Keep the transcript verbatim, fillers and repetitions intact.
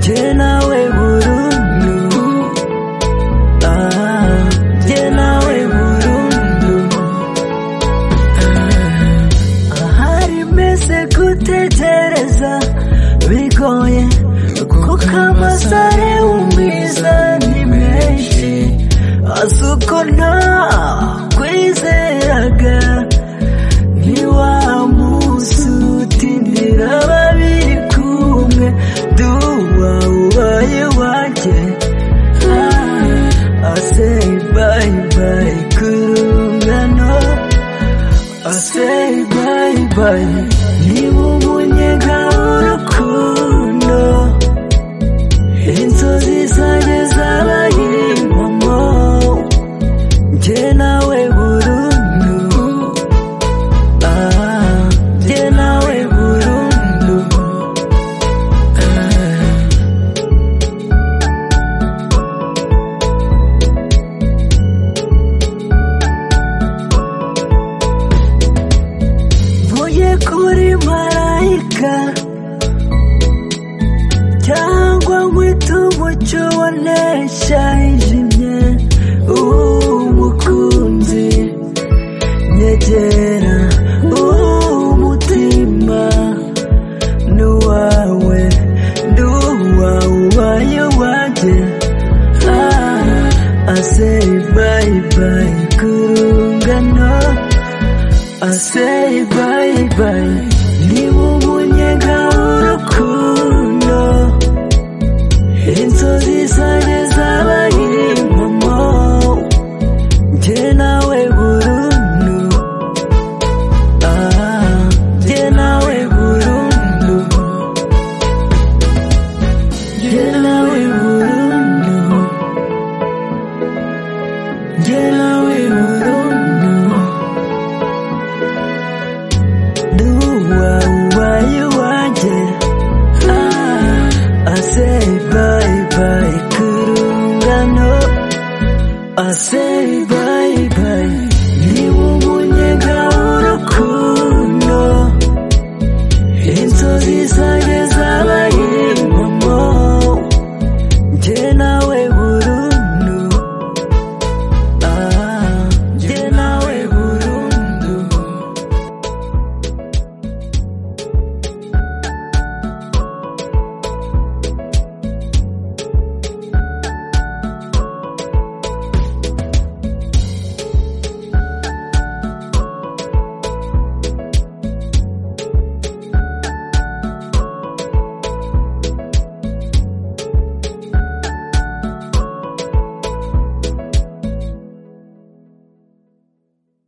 jye nawe burundu, ah, jye nawe burundu. Ahari meze gutegereza bigoye, kuko amasare wumviza ni menshi, azi uko ntakwizeraga, ni wa munsi utindira babiri kumwe, duwa ubaye wanjye. I say bye bye kurungano, I say bye bye, niba umunyenga w'urukundo, inzozi zanjye zabaye impamo, jye nawe burundu, ah, jye nawe burundu. Mvuye kuri marayika cyangwa nkwita umucyo wanesha ijimye, umukunzi nyegera, umutima n'uwawe, n'uwawe ubaye wanjye. I say bye bye kurungano, I say bye bye, niba umunyenga w'urukundo, inzozi zanjye zabaye impamo, jye nawe burundu, ah, jye nawe burundu, jye nawe burundu, jye nawe burundu. Duwa ubaye wanjye, ah, I say bye bye kurungano, I say